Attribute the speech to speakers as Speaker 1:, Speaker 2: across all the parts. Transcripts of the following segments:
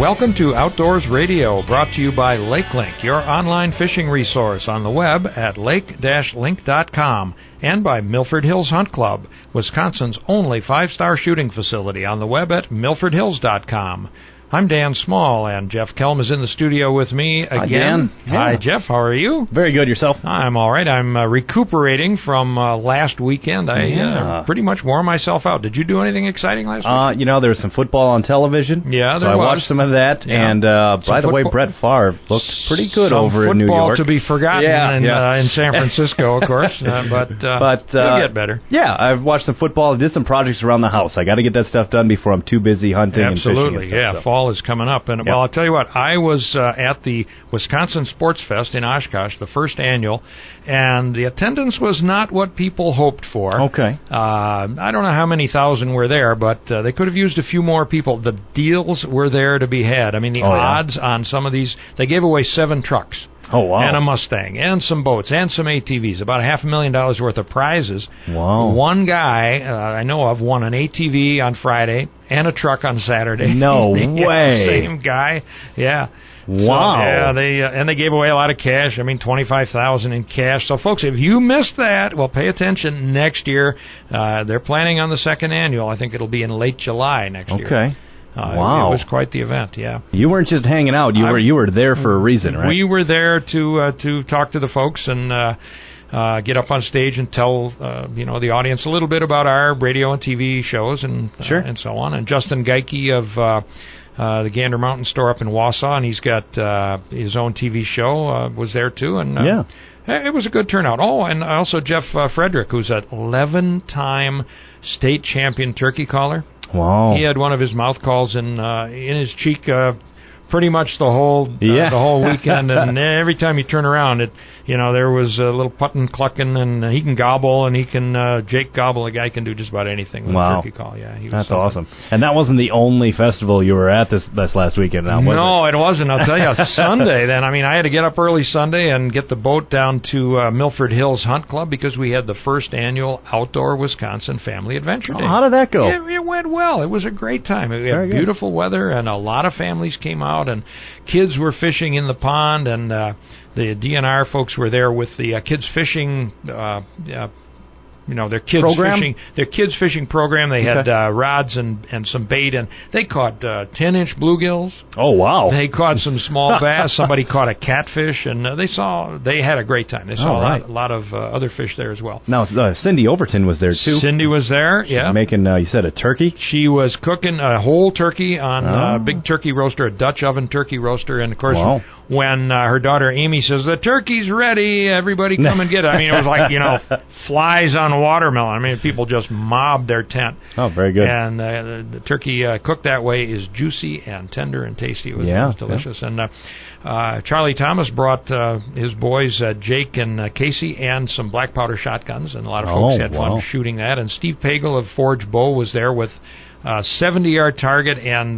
Speaker 1: Welcome to Outdoors Radio, brought to you by LakeLink, your online fishing resource on the web at lake-link.com, and by Milford Hills Hunt Club, Wisconsin's only 5-star shooting facility, on the web at milfordhills.com. I'm Dan Small, and Jeff Kelm is in the studio with me again.
Speaker 2: Hi, Dan.
Speaker 1: Hi, Jeff. How are you?
Speaker 2: Very good. Yourself?
Speaker 1: I'm all right. I'm recuperating from last weekend. I pretty much wore myself out. Did you do anything exciting last week?
Speaker 2: There was some football on television.
Speaker 1: Yeah,
Speaker 2: so I watched some of that. Yeah. And by the way, Brett Favre looked pretty good over in New York.
Speaker 1: Football to be forgotten in San Francisco, of course. But it'll get better.
Speaker 2: Yeah, I've watched some football. I did some projects around the house. I got to get that stuff done before I'm too busy hunting and fishing.
Speaker 1: Absolutely, yeah. So. Fall is coming up. And, well, I'll tell you what, I was at the Wisconsin Sports Fest in Oshkosh, the first annual, and the attendance was not what people hoped for.
Speaker 2: Okay.
Speaker 1: I don't know how many thousand were there, but they could have used a few more people. The deals were there to be had. I mean, the odds on some of these, they gave away 7 trucks.
Speaker 2: Oh, wow.
Speaker 1: And a Mustang, and some boats, and some ATVs, about $500,000 worth of prizes.
Speaker 2: Wow.
Speaker 1: One guy I know of won an ATV on Friday and a truck on Saturday.
Speaker 2: No way.
Speaker 1: Same guy. Yeah.
Speaker 2: Wow.
Speaker 1: So, they gave away a lot of cash. I mean, $25,000 in cash. So, folks, if you missed that, well, pay attention next year. They're planning on the second annual. I think it'll be in late July next year.
Speaker 2: Okay. Wow.
Speaker 1: It was quite the event, yeah.
Speaker 2: You weren't just hanging out. You were there for a reason, right?
Speaker 1: We were there to talk to the folks and get up on stage and tell the audience a little bit about our radio and TV shows and so on. And Justin Geike of the Gander Mountain store up in Wausau, and he's got his own TV show, was there too. And it was a good turnout. Oh, and also Jeff Frederick, who's an 11-time state champion turkey caller.
Speaker 2: Wow.
Speaker 1: He had one of his mouth calls in his cheek pretty much the whole weekend, and every time you turn around, there was a little puttin' clucking, and he can gobble, and he can Jake Gobble. A guy can do just about anything with a turkey call. Yeah,
Speaker 2: that's awesome. And that wasn't the only festival you were at this last weekend. Now, was
Speaker 1: it wasn't. I'll tell you, Sunday. Then I had to get up early Sunday and get the boat down to Milford Hills Hunt Club because we had the first annual Outdoor Wisconsin Family Adventure Day.
Speaker 2: How did that go?
Speaker 1: It went well. It was a great time. We had beautiful weather, and a lot of families came out, and kids were fishing in the pond, and the DNR folks were there with the kids fishing. Their kids fishing program. They had rods and some bait, and they caught 10-inch bluegills.
Speaker 2: Oh, wow!
Speaker 1: They caught some small bass. Somebody caught a catfish, and they had a great time. They saw a lot of other fish there as well.
Speaker 2: Now, Cindy Overton was there too.
Speaker 1: Cindy was there. Yeah,
Speaker 2: making you said a turkey.
Speaker 1: She was cooking a whole turkey on a big turkey roaster, a Dutch oven turkey roaster, and of course.
Speaker 2: Wow.
Speaker 1: When her daughter Amy says, "The turkey's ready, everybody come and get it." I mean, it was like, flies on watermelon. I mean, people just mobbed their tent.
Speaker 2: Oh, very good.
Speaker 1: And the turkey cooked that way is juicy and tender and tasty. It was delicious. Yeah. And Charlie Thomas brought his boys, Jake and Casey, and some black powder shotguns, and a lot of folks had fun shooting that. And Steve Pagel of Forge Bow was there with a 70-yard target and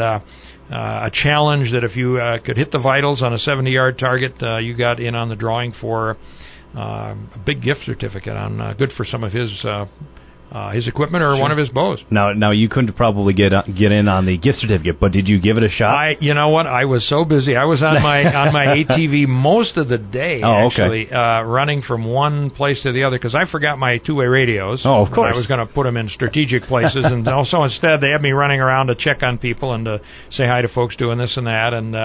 Speaker 1: a challenge that if you could hit the vitals on a 70-yard target, you got in on the drawing for a big gift certificate on good for some of his equipment or one of his bows.
Speaker 2: Now you couldn't probably get in on the gift certificate, but did you give it a shot?
Speaker 1: You know what? I was so busy. I was on my ATV most of the day, actually, running from one place to the other because I forgot my two-way radios.
Speaker 2: Oh, of course.
Speaker 1: I was going to put them in strategic places, and also instead they had me running around to check on people and to say hi to folks doing this and that, and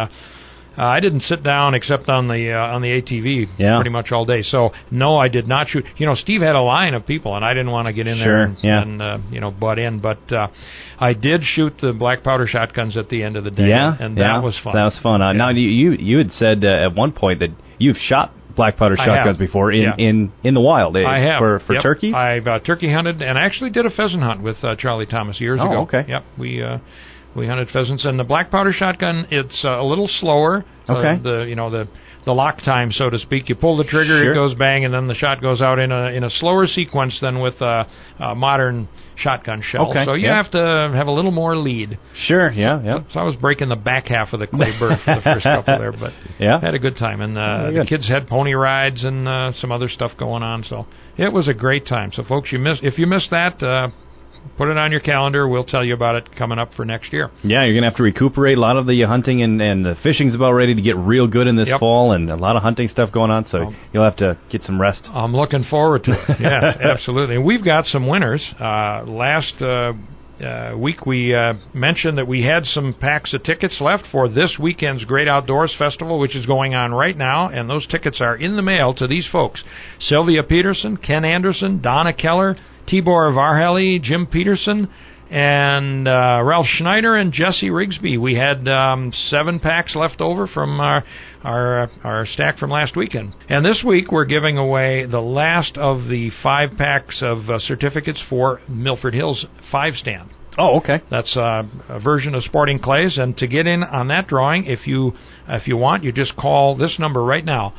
Speaker 1: I didn't sit down except on the ATV pretty much all day. So no, I did not shoot. Steve had a line of people, and I didn't want to get in there and butt in. But I did shoot the black powder shotguns at the end of the day, and that was fun.
Speaker 2: That was fun. Now you had said at one point that you've shot black powder shotguns before in the wild.
Speaker 1: I have
Speaker 2: for turkeys.
Speaker 1: I've turkey hunted and actually did a pheasant hunt with Charlie Thomas years ago.
Speaker 2: Oh, okay.
Speaker 1: Yep, we hunted pheasants, and the black powder shotgun, it's a little slower.
Speaker 2: Okay.
Speaker 1: The lock time, so to speak. You pull the trigger, it goes bang, and then the shot goes out in a slower sequence than with a modern shotgun shell. Okay. So you have to have a little more lead.
Speaker 2: Sure, yeah.
Speaker 1: So I was breaking the back half of the clay bird for the first couple there, but had a good time. And the kids had pony rides and some other stuff going on, so it was a great time. So folks, if you missed that, put it on your calendar. We'll tell you about it coming up for next year.
Speaker 2: Yeah, you're going to have to recuperate. A lot of the hunting and the fishing's about ready to get real good in this fall, and a lot of hunting stuff going on, so you'll have to get some rest.
Speaker 1: I'm looking forward to it. Yeah, absolutely. And we've got some winners. Last week we mentioned that we had some packs of tickets left for this weekend's Great Outdoors Festival, which is going on right now, and those tickets are in the mail to these folks: Sylvia Peterson, Ken Anderson, Donna Keller, Tibor Varhelyi, Jim Peterson, and Ralph Schneider and Jesse Rigsby. We had 7 packs left over from our stack from last weekend. And this week we're giving away the last of the 5 packs of certificates for Milford Hills 5 Stand.
Speaker 2: Oh, okay.
Speaker 1: That's a version of Sporting Clays. And to get in on that drawing, if you want, you just call this number right now,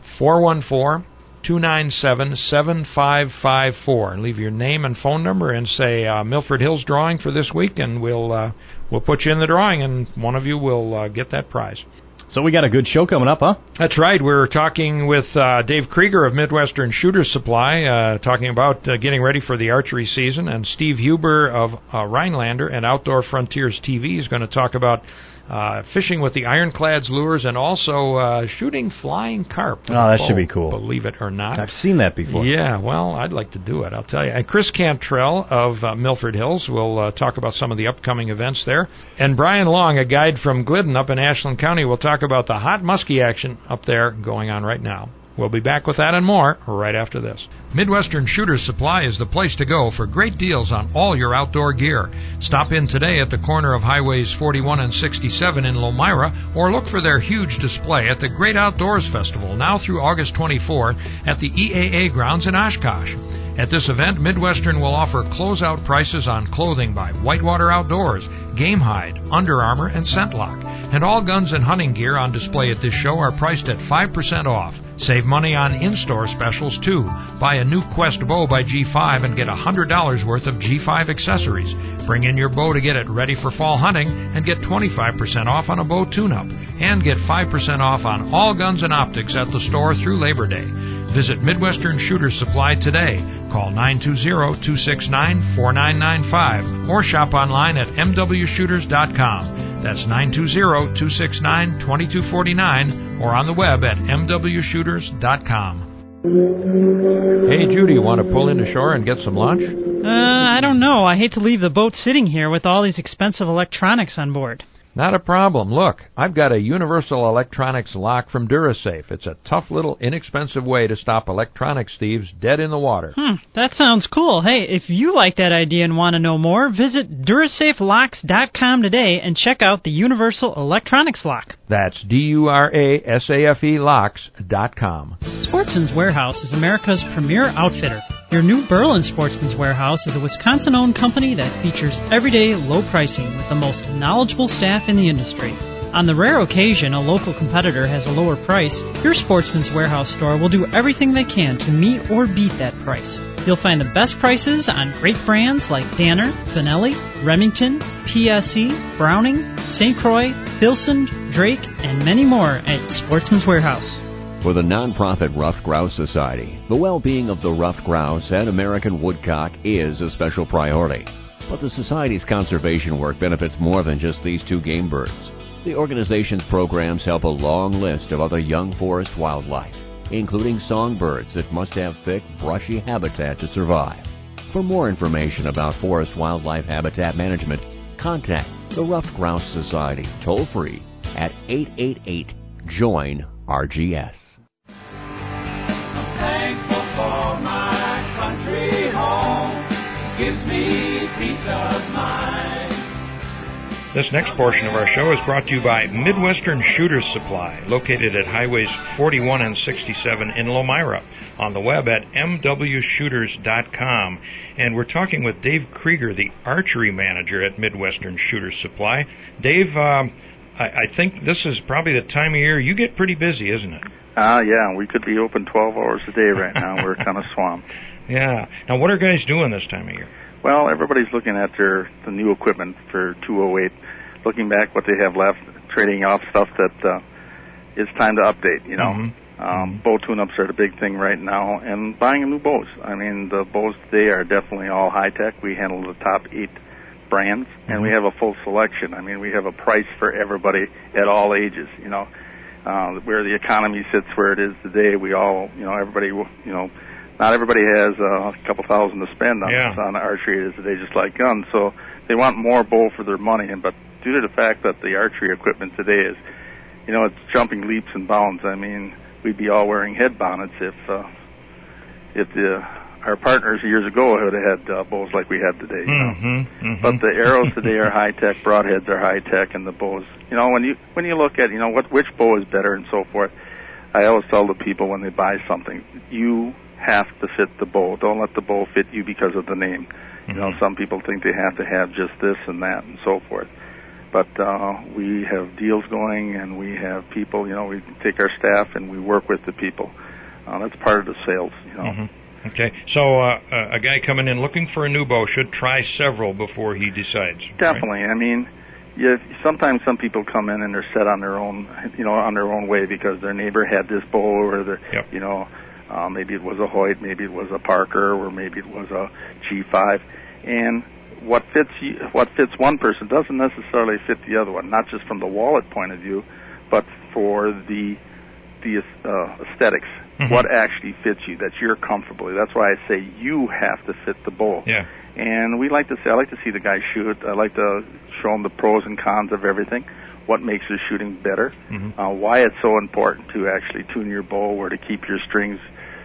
Speaker 1: 414-297-7554, and leave your name and phone number and say Milford Hills drawing for this week, and we'll put you in the drawing, and one of you will get that prize.
Speaker 2: So we got a good show coming up, huh?
Speaker 1: That's right. We're talking with Dave Krieger of Midwestern Shooters Supply, talking about getting ready for the archery season, and Steve Huber of Rhinelander and Outdoor Frontiers TV is going to talk about fishing with the Ironclads lures and also shooting flying carp.
Speaker 2: Oh, that should be cool.
Speaker 1: Believe it or not.
Speaker 2: I've seen that before.
Speaker 1: Yeah, well, I'd like to do it, I'll tell you. And Chris Cantrell of Milford Hills will talk about some of the upcoming events there. And Brian Long, a guide from Glidden up in Ashland County, will talk about the hot muskie action up there going on right now. We'll be back with that and more right after this. Midwestern Shooters Supply is the place to go for great deals on all your outdoor gear. Stop in today at the corner of Highways 41 and 67 in Lomira, or look for their huge display at the Great Outdoors Festival, now through August 24, at the EAA grounds in Oshkosh. At this event, Midwestern will offer closeout prices on clothing by Whitewater Outdoors, Game Hide, Under Armour, and ScentLock. And all guns and hunting gear on display at this show are priced at 5% off. Save money on in-store specials, too. Buy a new Quest bow by G5 and get $100 worth of G5 accessories. Bring in your bow to get it ready for fall hunting and get 25% off on a bow tune-up. And get 5% off on all guns and optics at the store through Labor Day. Visit Midwestern Shooters Supply today. Call 920-269-4995 or shop online at mwshooters.com. That's 920-269-2249 or on the web at mwshooters.com. Hey, Judy, you want to pull into shore and get some lunch?
Speaker 3: I don't know. I hate to leave the boat sitting here with all these expensive electronics on board.
Speaker 1: Not a problem. Look, I've got a universal electronics lock from DuraSafe. It's a tough little inexpensive way to stop electronics thieves dead in the water.
Speaker 3: That sounds cool. Hey, if you like that idea and want to know more, visit DuraSafeLocks.com today and check out the universal electronics lock.
Speaker 1: That's DuraSafe locks.com.
Speaker 3: Sportsman's Warehouse is America's premier outfitter. Your new Berlin Sportsman's Warehouse is a Wisconsin-owned company that features everyday low pricing with the most knowledgeable staff in the industry. On the rare occasion a local competitor has a lower price, your Sportsman's Warehouse store will do everything they can to meet or beat that price. You'll find the best prices on great brands like Danner, Benelli, Remington, PSE, Browning, St. Croix, Filson, Drake, and many more at Sportsman's Warehouse.
Speaker 4: For the nonprofit Ruffed Grouse Society, the well-being of the ruffed grouse and American woodcock is a special priority. But the Society's conservation work benefits more than just these 2 game birds. The organization's programs help a long list of other young forest wildlife, including songbirds that must have thick, brushy habitat to survive. For more information about forest wildlife habitat management, contact the Ruffed Grouse Society toll-free at 888-JOIN-RGS.
Speaker 5: Thankful for my country home, gives me peace of mind.
Speaker 1: This next portion of our show is brought to you by Midwestern Shooters Supply, located at Highways 41 and 67 in Lomira, on the web at mwshooters.com. And we're talking with Dave Krieger, the archery manager at Midwestern Shooters Supply. Dave, I think this is probably the time of year you get pretty busy, isn't it?
Speaker 6: Yeah, we could be open 12 hours a day right now. We're kind of swamped.
Speaker 1: Yeah. Now, what are guys doing this time of year?
Speaker 6: Well, everybody's looking at the new equipment for 208, looking back what they have left, trading off stuff that it's time to update, you know. Bow tune-ups are the big thing right now, and buying new bows. I mean, the bows today are definitely all high-tech. We handle the top 8 brands, and we have a full selection. I mean, we have a price for everybody at all ages, you know. Where the economy sits where it is today, we all, you know, everybody, you know, not everybody has a couple thousand to spend on archery today, just like guns. So they want more bow for their money. But due to the fact that the archery equipment today is, you know, it's jumping leaps and bounds. I mean, we'd be all wearing head bonnets if our partners years ago would have had bows like we have today. You know? But the arrows today are high tech, broadheads are high tech, and the bows. You know, when you look at, you know, which bow is better and so forth, I always tell the people when they buy something, you have to fit the bow. Don't let the bow fit you because of the name. You know, some people think they have to have just this and that and so forth. But we have deals going, and we have people. You know, we take our staff and we work with the people. That's part of the sales. You know.
Speaker 1: Okay, so a guy coming in looking for a new bow should try several before he decides.
Speaker 6: Definitely.
Speaker 1: Right?
Speaker 6: I mean, sometimes some people come in and they're set on their own, you know, on their own way because their neighbor had this bow, or you know, maybe it was a Hoyt, maybe it was a Parker, or maybe it was a G5, and what fits one person doesn't necessarily fit the other one. Not just from the wallet point of view, but for the aesthetics. What actually fits you, that you're comfortable. That's why I say you have to fit the bow.
Speaker 1: Yeah.
Speaker 6: And I like to see the guy shoot. I like to show him the pros and cons of everything, what makes his shooting better, why it's so important to actually tune your bow or to keep your strings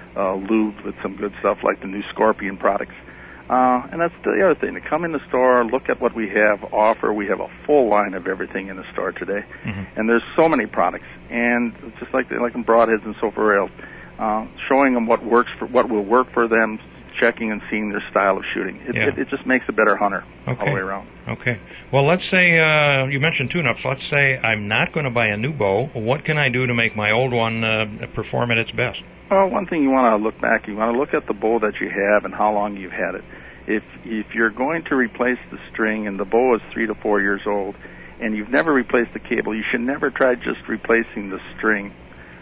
Speaker 6: lubed with some good stuff like the new Scorpion products. And that's the other thing. To come in the store, look at what we have offer. We have a full line of everything in the store today. And there's so many products. And just like in broadheads and so forth, showing them what will work for them, checking and seeing their style of shooting. It just makes a better hunter all the way around.
Speaker 1: Okay. Well, let's say you mentioned tune-ups. Let's say I'm not going to buy a new bow. What can I do to make my old one perform at its best?
Speaker 6: Well, one thing you want to look back, you want to look at the bow that you have and how long you've had it. If you're going to replace the string and the bow is 3 to 4 years old and you've never replaced the cable, you should never try just replacing the string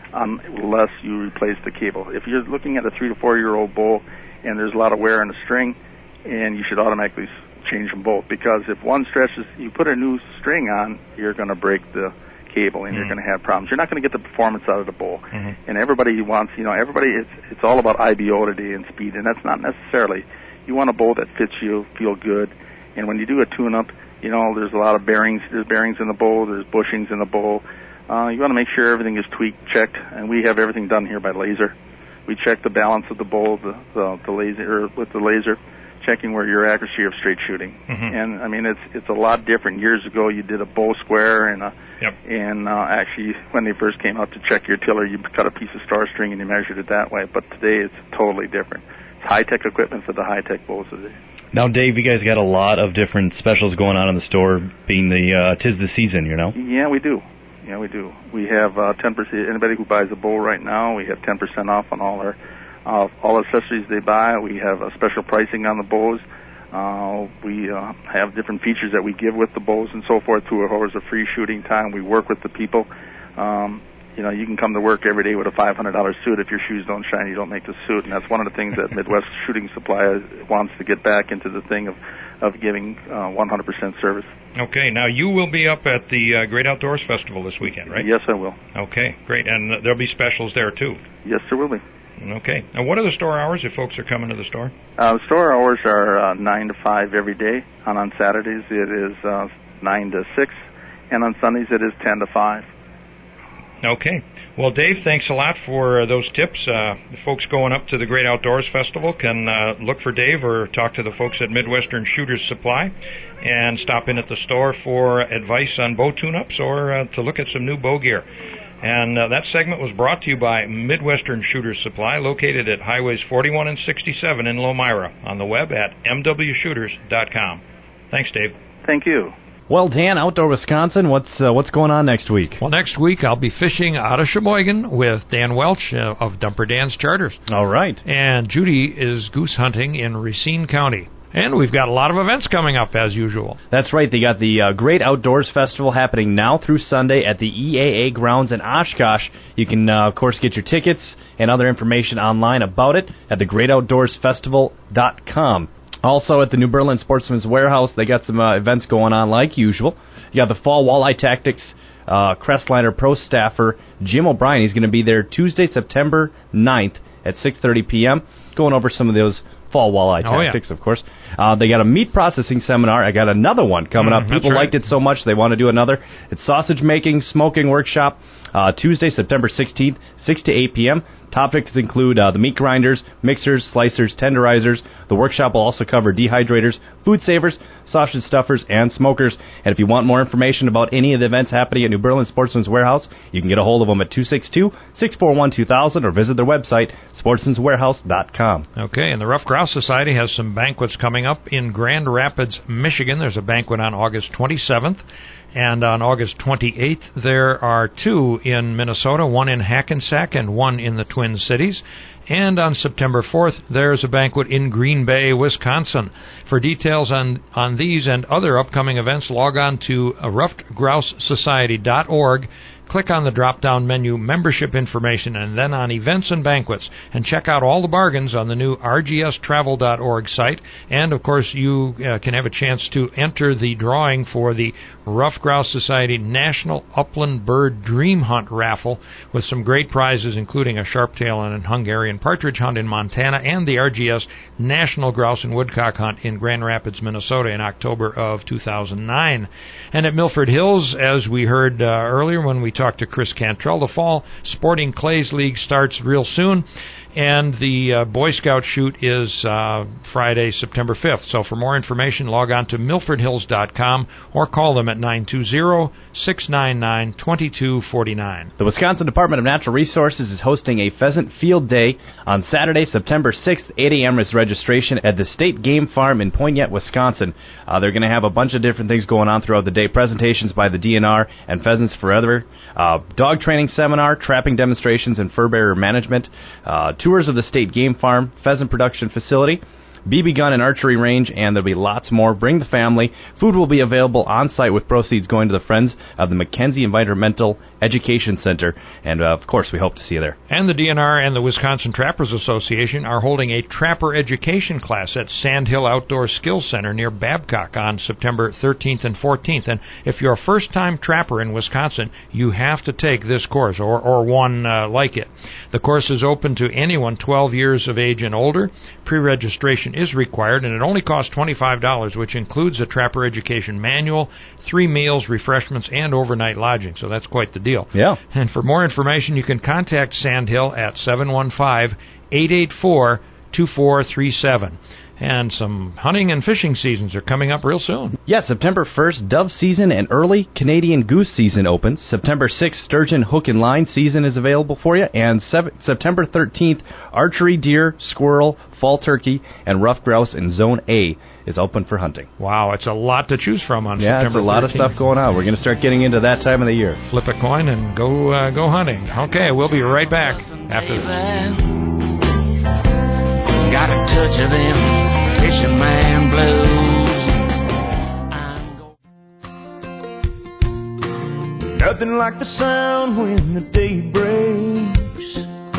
Speaker 6: unless you replace the cable. If you're looking at a 3 to 4 year old bow and there's a lot of wear in the string, and you should automatically change them both, because if one stretches, you put a new string on, you're going to break the cable and you're going to have problems. You're not going to get the performance out of the bow. And everybody wants, you know, it's all about IBO today and speed, and that's not necessarily. You want a bow that fits you, feel good, and when you do a tune-up, you know, there's a lot of bearings. There's bearings in the bow. There's bushings in the bow. You want to make sure everything is tweaked, checked, and we have everything done here by laser. We check the balance of the bow, the laser, with the laser, checking where your accuracy of straight shooting. And I mean, it's a lot different. Years ago, you did a bow square, and actually, when they first came out to check your tiller, you cut a piece of star string and you measured it that way. But today, it's totally different. It's high-tech equipment for the high-tech bows today.
Speaker 2: Now, Dave, you guys got a lot of different specials going on in the store, being the 'tis the season, you know?
Speaker 6: Yeah, we do. Yeah, we do. We have 10%. Anybody who buys a bow right now, we have 10% off on all accessories they buy. We have a special pricing on the bows. We have different features that we give with the bows and so forth. 2 hours of free shooting time. We work with the people. You know, you can come to work every day with a $500 suit. If your shoes don't shine, you don't make the suit. And that's one of the things that Midwest Shooting Supply wants to get back into, the thing of giving 100% service.
Speaker 1: Okay, now you will be up at the Great Outdoors Festival this weekend, right?
Speaker 6: Yes, I will.
Speaker 1: Okay, great. And there'll be specials there, too?
Speaker 6: Yes, there will be.
Speaker 1: Okay. Now, what are the store hours if folks are coming to the store?
Speaker 6: The store hours are 9 to 5 every day. And on Saturdays, it is 9 to 6. And on Sundays, it is 10 to 5.
Speaker 1: Okay. Well, Dave, thanks a lot for those tips. The folks going up to the Great Outdoors Festival can look for Dave or talk to the folks at Midwestern Shooters Supply and stop in at the store for advice on bow tune-ups or to look at some new bow gear. And that segment was brought to you by Midwestern Shooters Supply, located at Highways 41 and 67 in Lomira, on the web at mwshooters.com. Thanks, Dave.
Speaker 6: Thank you.
Speaker 2: Well, Dan, Outdoor Wisconsin, what's going on next week?
Speaker 1: Well, next week I'll be fishing out of Sheboygan with Dan Welch of Dumper Dan's Charters.
Speaker 2: All right.
Speaker 1: And Judy is goose hunting in Racine County. And we've got a lot of events coming up, as usual.
Speaker 2: That's right. They got the Great Outdoors Festival happening now through Sunday at the EAA grounds in Oshkosh. You can, of course, get your tickets and other information online about it at thegreatoutdoorsfestival.com. Also, at the New Berlin Sportsman's Warehouse, they got some events going on like usual. You got the Fall Walleye Tactics Crestliner Pro staffer Jim O'Brien. He's going to be there Tuesday, September 9th at 6:30 p.m., going over some of those fall walleye tactics, of course. They got a meat processing seminar. I got another one coming up. People liked it so much they want to do another. It's sausage making, smoking workshop, Tuesday, September 16th, 6 to 8 p.m. Topics include the meat grinders, mixers, slicers, tenderizers. The workshop will also cover dehydrators, food savers, sausage stuffers, and smokers. And if you want more information about any of the events happening at New Berlin Sportsman's Warehouse, you can get a hold of them at 262-641-2000 or visit their website, sportsmanswarehouse.com.
Speaker 1: Okay, and the Rough Grouse Society has some banquets coming up in Grand Rapids, Michigan. There's a banquet on August 27th. And on August 28th, there are two in Minnesota, one in Hackensack and one in the Twin Cities. And on September 4th, there's a banquet in Green Bay, Wisconsin. For details on these and other upcoming events, log on to ruffedgrousesociety.org. Click on the drop-down menu Membership Information and then on Events and Banquets. And check out all the bargains on the new rgstravel.org site. And, of course, you can have a chance to enter the drawing for the Rough Grouse Society National Upland Bird Dream Hunt Raffle with some great prizes, including a sharptail and a Hungarian partridge hunt in Montana and the RGS National Grouse and Woodcock Hunt in Grand Rapids, Minnesota in October of 2009. And at Milford Hills, as we heard earlier when we talked to Chris Cantrell, the Fall Sporting Clays League starts real soon, and the Boy Scout shoot is Friday, September 5th. So for more information, log on to milfordhills.com or call them at 920-699-2249.
Speaker 2: The Wisconsin Department of Natural Resources is hosting a pheasant field day on Saturday, September 6th. 8 a.m. is registration at the State Game Farm in Poignette, Wisconsin. They're going to have a bunch of different things going on throughout the day. Presentations by the DNR and Pheasants Forever, dog training seminar, trapping demonstrations, and fur bearer management, tours of the State Game Farm, pheasant production facility, BB gun and archery range, and there'll be lots more. Bring the family. Food will be available on site with proceeds going to the Friends of the Mackenzie Environmental Education Center. And, of course, we hope to see you there.
Speaker 1: And the DNR and the Wisconsin Trappers Association are holding a trapper education class at Sandhill Outdoor Skills Center near Babcock on September 13th and 14th. And if you're a first-time trapper in Wisconsin, you have to take this course or one like it. The course is open to anyone 12 years of age and older. Pre-registration is required, and it only costs $25, which includes a trapper education manual, 3 meals, refreshments, and overnight lodging. So that's quite the deal.
Speaker 2: Yeah.
Speaker 1: And for more information, you can contact Sandhill at 715-884-2437. And some hunting and fishing seasons are coming up real soon.
Speaker 2: Yes, September 1st, dove season and early Canadian goose season opens. September 6th, sturgeon hook and line season is available for you. And September 13th, archery, deer, squirrel, fall turkey, and rough grouse in Zone A is open for hunting.
Speaker 1: Wow, it's a lot to choose from on September 13th.
Speaker 2: Yeah, it's a lot of stuff going on. We're going to start getting into that time of the year.
Speaker 1: Flip a coin and go hunting. Okay, we'll be right back after this.
Speaker 5: Got a touch of them fisherman blues. Nothing like the sound when the day breaks.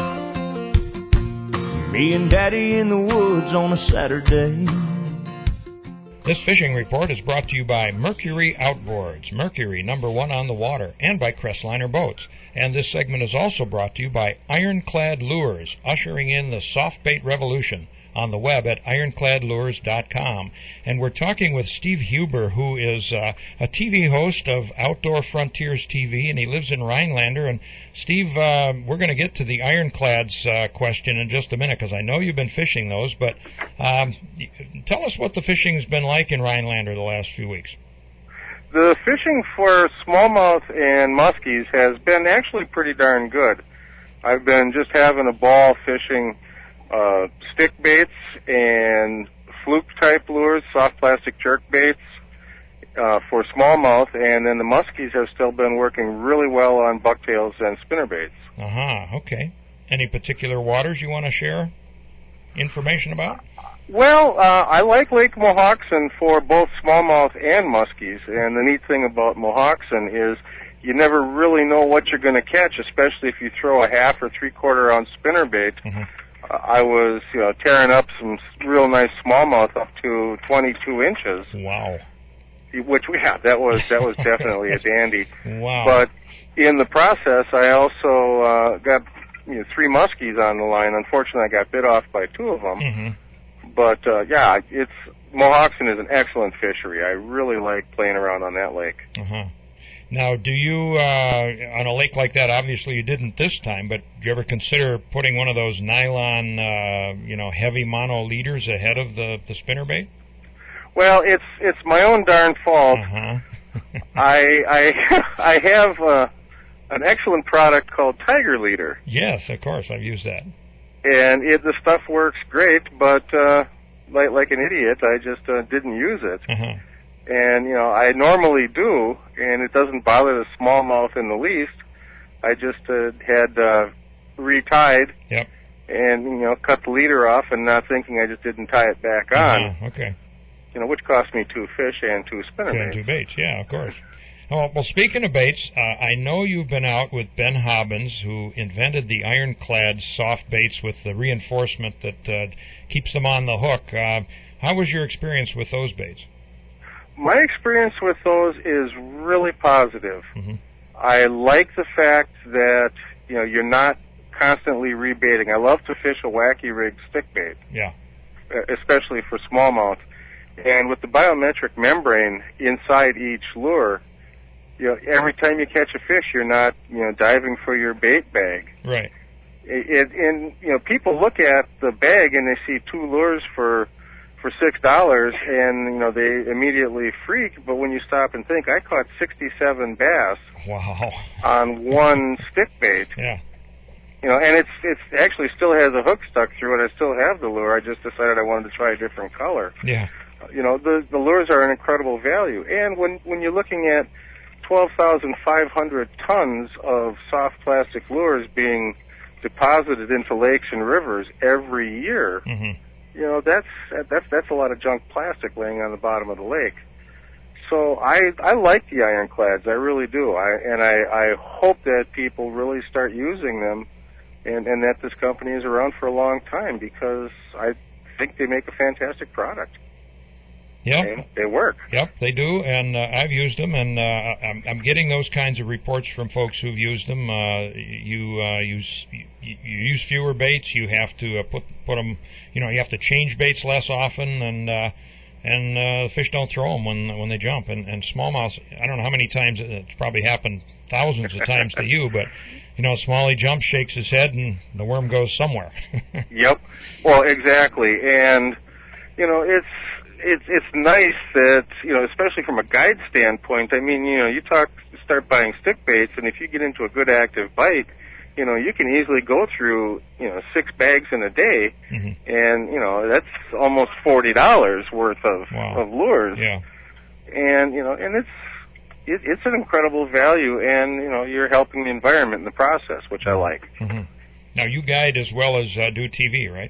Speaker 5: Me and Daddy in the woods on a Saturday.
Speaker 1: This fishing report is brought to you by Mercury Outboards, Mercury #1 on the water, and by Crestliner Boats. And this segment is also brought to you by Ironclad Lures, ushering in the soft bait revolution on the web at ironcladlures.com. And we're talking with Steve Huber, who is a TV host of Outdoor Frontiers TV, and he lives in Rhinelander. And Steve, we're going to get to the Ironclads question in just a minute, because I know you've been fishing those, but tell us what the fishing's been like in Rhinelander the last few weeks.
Speaker 7: The fishing for smallmouth and muskies has been actually pretty darn good. I've been just having a ball fishing stick baits and fluke-type lures, soft plastic jerk baits for smallmouth, and then the muskies have still been working really well on bucktails and spinnerbaits.
Speaker 1: Okay. Any particular waters you want to share information about?
Speaker 7: Well, I like Lake Mohawkson for both smallmouth and muskies, and the neat thing about Mohawkson is you never really know what you're going to catch, especially if you throw a half or 3/4 ounce spinnerbait.
Speaker 1: Mm-hmm.
Speaker 7: I was tearing up some real nice smallmouth up to 22 inches.
Speaker 1: Wow.
Speaker 7: Which that was definitely a dandy.
Speaker 1: Wow.
Speaker 7: But in the process, I also got 3 muskies on the line. Unfortunately, I got bit off by 2 of them.
Speaker 1: Mm-hmm.
Speaker 7: But Mohawkson is an excellent fishery. I really like playing around on that lake.
Speaker 1: Uh-huh. Now, do you, on a lake like that, obviously you didn't this time, but do you ever consider putting one of those nylon, heavy mono leaders ahead of the spinnerbait?
Speaker 7: Well, it's my own darn fault.
Speaker 1: Uh-huh.
Speaker 7: I have an excellent product called Tiger Leader.
Speaker 1: Yes, of course, I've used that.
Speaker 7: And the stuff works great, but like an idiot, I just didn't use it.
Speaker 1: Uh-huh.
Speaker 7: And, I normally do, and it doesn't bother the smallmouth in the least. I just had retied
Speaker 1: Yep.
Speaker 7: and, cut the leader off and not thinking I just didn't tie it back on.
Speaker 1: Uh-huh. Okay.
Speaker 7: Which cost me 2 fish and 2 spinnerbaits.
Speaker 1: And 2 baits, yeah, of course. Well, speaking of baits, I know you've been out with Ben Hobbins, who invented the ironclad soft baits with the reinforcement that keeps them on the hook. How was your experience with those baits?
Speaker 7: My experience with those is really positive.
Speaker 1: Mm-hmm.
Speaker 7: I like the fact that, you're not constantly rebaiting. I love to fish a wacky rig stick bait.
Speaker 1: Yeah.
Speaker 7: Especially for smallmouth. And with the biometric membrane inside each lure, every time you catch a fish, you're not, diving for your bait bag.
Speaker 1: Right.
Speaker 7: People look at the bag and they see 2 lures for $6, and they immediately freak. But when you stop and think, I caught 67 bass.
Speaker 1: Wow.
Speaker 7: On one stick bait.
Speaker 1: Yeah.
Speaker 7: And it's actually still has a hook stuck through it. I still have the lure. I just decided I wanted to try a different color.
Speaker 1: Yeah.
Speaker 7: The lures are an incredible value. And when you're looking at 12,500 tons of soft plastic lures being deposited into lakes and rivers every year,
Speaker 1: mm-hmm.
Speaker 7: That's a lot of junk plastic laying on the bottom of the lake. So I like the ironclads, I really do. I hope that people really start using them, and that this company is around for a long time, because I think they make a fantastic product.
Speaker 1: Yep.
Speaker 7: And they work.
Speaker 1: Yep, they do, and I've used them, and I'm getting those kinds of reports from folks who've used them. You use fewer baits. You have to put them. You have to change baits less often, and the fish don't throw them when they jump. And smallmouth, I don't know how many times it's probably happened, thousands of times to you, but Smalley jumps, shakes his head, and the worm goes somewhere.
Speaker 7: Yep. Well, exactly, and it's nice that, especially from a guide standpoint, I mean, you start buying stick baits, and if you get into a good active bite, you can easily go through, 6 bags in a day,
Speaker 1: mm-hmm.
Speaker 7: and, that's almost $40 worth of lures.
Speaker 1: Yeah.
Speaker 7: And, and it's an incredible value, and, you're helping the environment in the process, which I like.
Speaker 1: Mm-hmm. Now, you guide as well as do TV, right?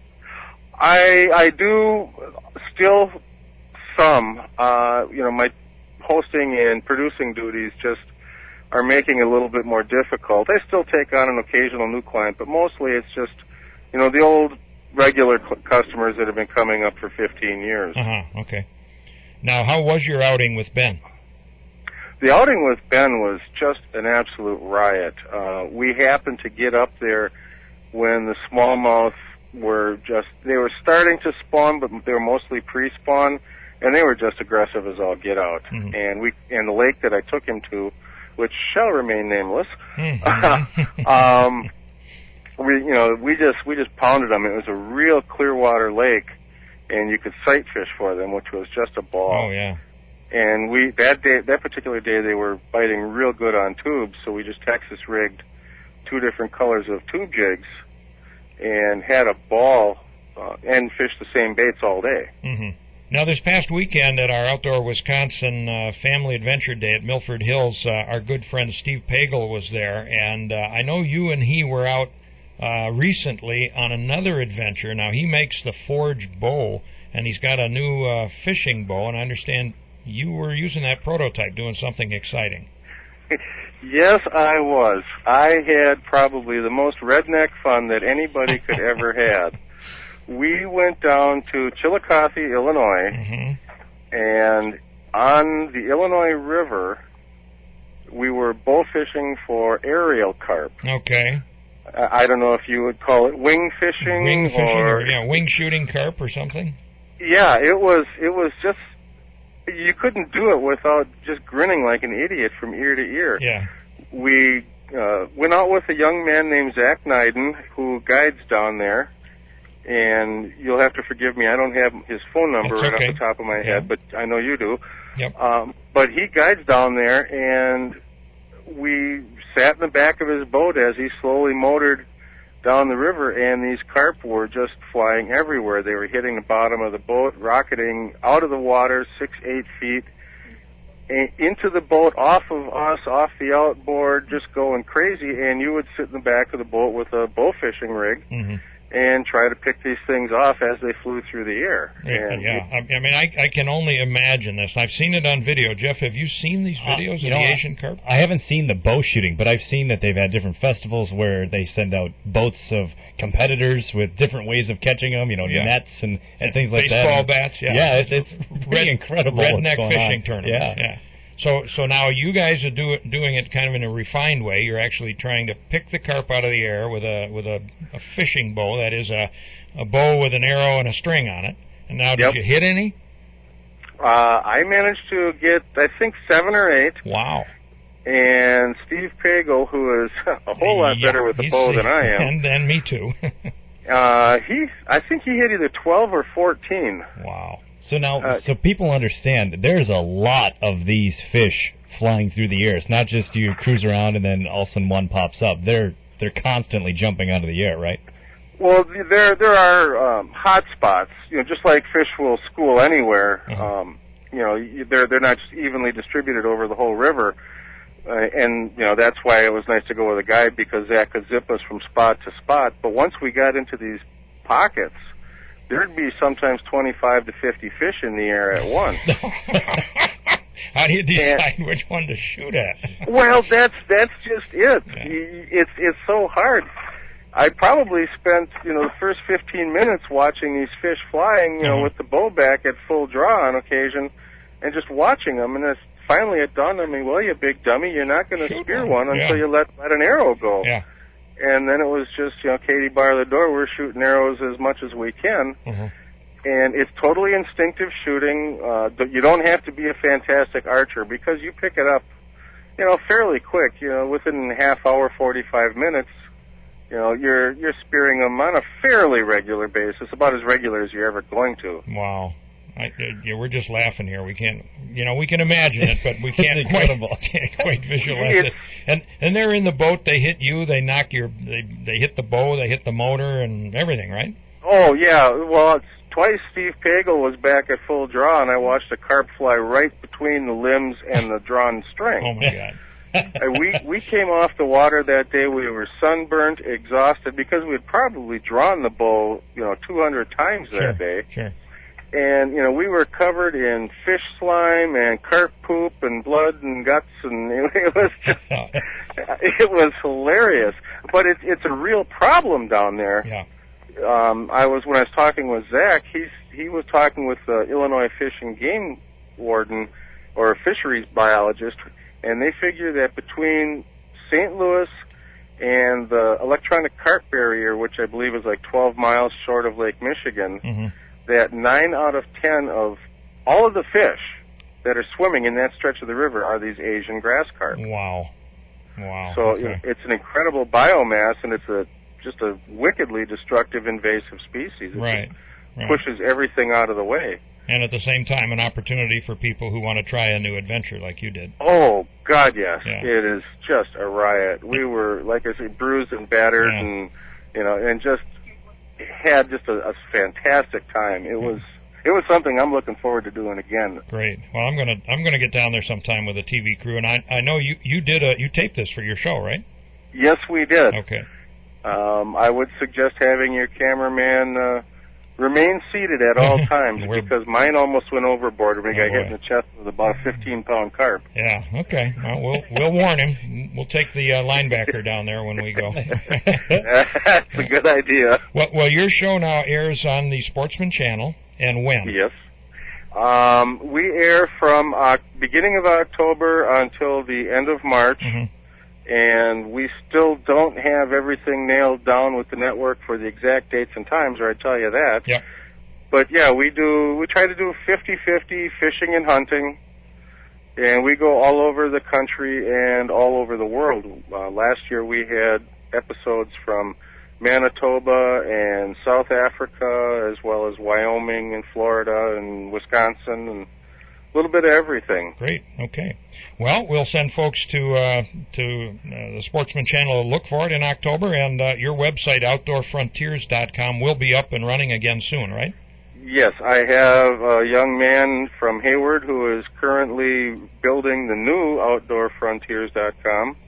Speaker 7: I do still some. My hosting and producing duties just are making it a little bit more difficult. I still take on an occasional new client, but mostly it's just, the old regular customers that have been coming up for 15 years.
Speaker 1: Uh-huh, okay. Now, how was your outing with Ben?
Speaker 7: The outing with Ben was just an absolute riot. We happened to get up there when the smallmouth they were starting to spawn, but they were mostly pre-spawn, and they were just aggressive as all get out.
Speaker 1: Mm-hmm.
Speaker 7: And the lake that I took him to, which shall remain nameless,
Speaker 1: mm-hmm.
Speaker 7: we just pounded them. It was a real clear water lake, and you could sight fish for them, which was just a ball.
Speaker 1: Oh yeah.
Speaker 7: And that particular day, they were biting real good on tubes, so we just Texas rigged 2 different colors of tube jigs and had a ball and fished the same baits all day.
Speaker 1: Mm-hmm. Now, this past weekend at our Outdoor Wisconsin Family Adventure Day at Milford Hills, our good friend Steve Pagel was there, and I know you and he were out recently on another adventure. Now, he makes the Forge bow, and he's got a new fishing bow, and I understand you were using that prototype, doing something exciting.
Speaker 7: Yes, I was. I had probably the most redneck fun that anybody could ever have. We went down to Chillicothe, Illinois, and on the Illinois River, we were bow fishing for aerial carp.
Speaker 1: Okay.
Speaker 7: I don't know if you would call it wing fishing.
Speaker 1: Wing fishing, or wing shooting carp or something?
Speaker 7: Yeah, it was just, you couldn't do it without just grinning like an idiot from ear to ear.
Speaker 1: Yeah.
Speaker 7: We went out with a young man named Zach Nyden, who guides down there, and you'll have to forgive me, I don't have his phone number right off the top of my head, but I know you do.
Speaker 1: Yep.
Speaker 7: But he guides down there, and we sat in the back of his boat as he slowly motored down the river, and these carp were just flying everywhere. They were hitting the bottom of the boat, rocketing out of the water 6-8 feet, into the boat, off of us, off the outboard, just going crazy, and you would sit in the back of the boat with a bow fishing rig and try to pick these things off as they flew through the air.
Speaker 1: I can only imagine this. I've seen it on video. Jeff, have you seen these videos of the Asian carp?
Speaker 8: I haven't seen the bow shooting, but I've seen that they've had different festivals where they send out boats of competitors with different ways of catching them, nets and things like that.
Speaker 1: Baseball bats,
Speaker 8: Yeah, it's pretty incredible.
Speaker 1: Redneck fishing
Speaker 8: on.
Speaker 1: tournament. Yeah. So now you guys are doing it kind of in a refined way. You're actually trying to pick the carp out of the air with a fishing bow. That is a bow with an arrow and a string on it. And now, did you hit any?
Speaker 7: I managed to get, I think, 7 or 8.
Speaker 1: Wow.
Speaker 7: And Steve Pagel, who is a whole lot better with the bow than I am.
Speaker 1: And me too.
Speaker 7: I think he hit either 12 or 14.
Speaker 8: Wow. So now, so people understand, there's a lot of these fish flying through the air. It's not just you cruise around and then all of a sudden one pops up. They're constantly jumping out of the air, right?
Speaker 7: Well, there are hot spots. Just like fish will school anywhere. They're not just evenly distributed over the whole river. And that's why it was nice to go with a guide, because Zach could zip us from spot to spot. But once we got into these pockets, there'd be sometimes 25 to 50 fish in the air at once.
Speaker 1: How do you decide which one to shoot at?
Speaker 7: Well, that's just it. Yeah. It's so hard. I probably spent the first 15 minutes watching these fish flying, with the bow back at full draw on occasion, and just watching them. And finally it dawned on me, well, you big dummy, you're not going to spear one until you let an arrow go. Yeah. And then it was just, Katie, bar the door, we're shooting arrows as much as we can. And it's totally instinctive shooting. You don't have to be a fantastic archer, because you pick it up, fairly quick. Within half hour, 45 minutes, you're spearing them on a fairly regular basis, about as regular as you're ever going to.
Speaker 1: Wow. We're just laughing here. We can't, we can imagine it, but we can't quite visualize it. And they're in the boat. They hit you. They knock they hit the bow. They hit the motor and everything, right?
Speaker 7: Oh yeah. Well, twice Steve Pagel was back at full draw, and I watched a carp fly right between the limbs and the drawn string.
Speaker 1: Oh my God.
Speaker 7: We came off the water that day. We were sunburnt, exhausted, because we had probably drawn the bow, 200 times that day.
Speaker 1: Sure.
Speaker 7: And, we were covered in fish slime and carp poop and blood and guts, and it was just, it was hilarious. But it's a real problem down there.
Speaker 1: Yeah.
Speaker 7: When I was talking with Zach, he was talking with the Illinois Fish and Game Warden, or a fisheries biologist, and they figure that between St. Louis and the electronic carp barrier, which I believe is like 12 miles short of Lake Michigan, that 9 out of 10 of all of the fish that are swimming in that stretch of the river are these Asian grass carp.
Speaker 1: Wow.
Speaker 7: So it's an incredible biomass, and it's just a wickedly destructive invasive species. It pushes everything out of the way.
Speaker 1: And at the same time, an opportunity for people who want to try a new adventure like you did.
Speaker 7: Oh, God, yes. Yeah. It is just a riot. We were, like I say, bruised and battered, and and just had just a fantastic time. It was something I'm looking forward to doing again.
Speaker 1: Great. Well, I'm gonna get down there sometime with a TV crew, and I know you taped this for your show, right?
Speaker 7: Yes, we did.
Speaker 1: Okay.
Speaker 7: I would suggest having your cameraman remain seated at all times because mine almost went overboard when he got hit in the chest with about a 15-pound carp.
Speaker 1: Yeah, okay. Well, we'll warn him. We'll take the linebacker down there when we go.
Speaker 7: That's a good idea.
Speaker 1: Well, your show now airs on the Sportsman Channel, and when?
Speaker 7: Yes. We air from beginning of October until the end of March. Mm-hmm. And we still don't have everything nailed down with the network for the exact dates and times, or I tell you that.
Speaker 1: Yeah.
Speaker 7: But yeah, we try to do 50-50 fishing and hunting, and we go all over the country and all over the world. Last year we had episodes from Manitoba and South Africa, as well as Wyoming and Florida and Wisconsin and a little bit of everything.
Speaker 1: Great. Okay. Well, we'll send folks to the Sportsman Channel to look for it in October, and your website, OutdoorFrontiers.com, will be up and running again soon, right?
Speaker 7: Yes, I have a young man from Hayward who is currently building the new OutdoorFrontiers.com,